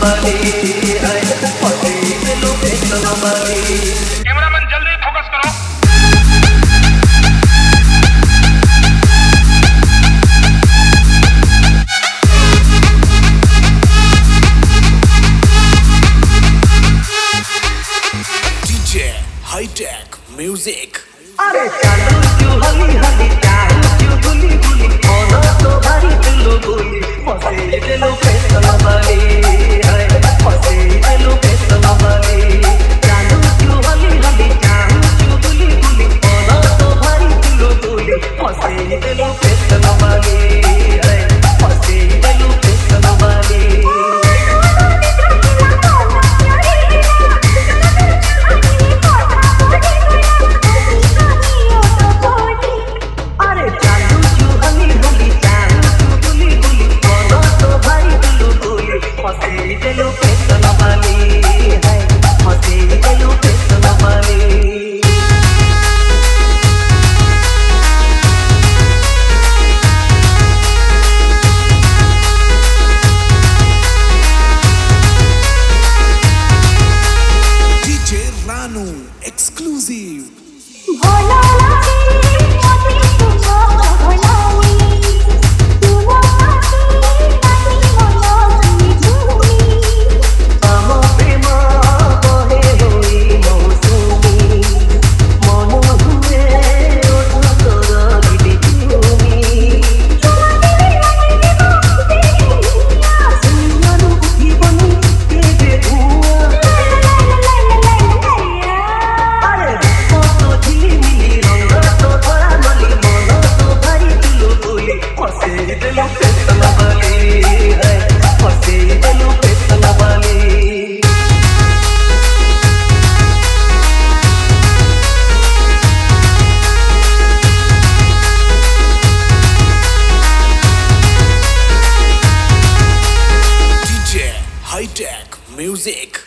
Cameraman जल्दी focus करो। Hi-Tech Music। अरे चालू क्यों हली हली चालू क्यों गुली गुली मोनो तो भारी दिलो गुली फसे दिलो पे तलवारी है फसे दिलो पे तलवारी चालू क्यों हली हली चालू क्यों गुली गुली मोनो तो भारी दिलो गुली फसे दिलो पे तलवारी है फसे दिलो पे तलवारी Exclusive। Hi-Tech Music।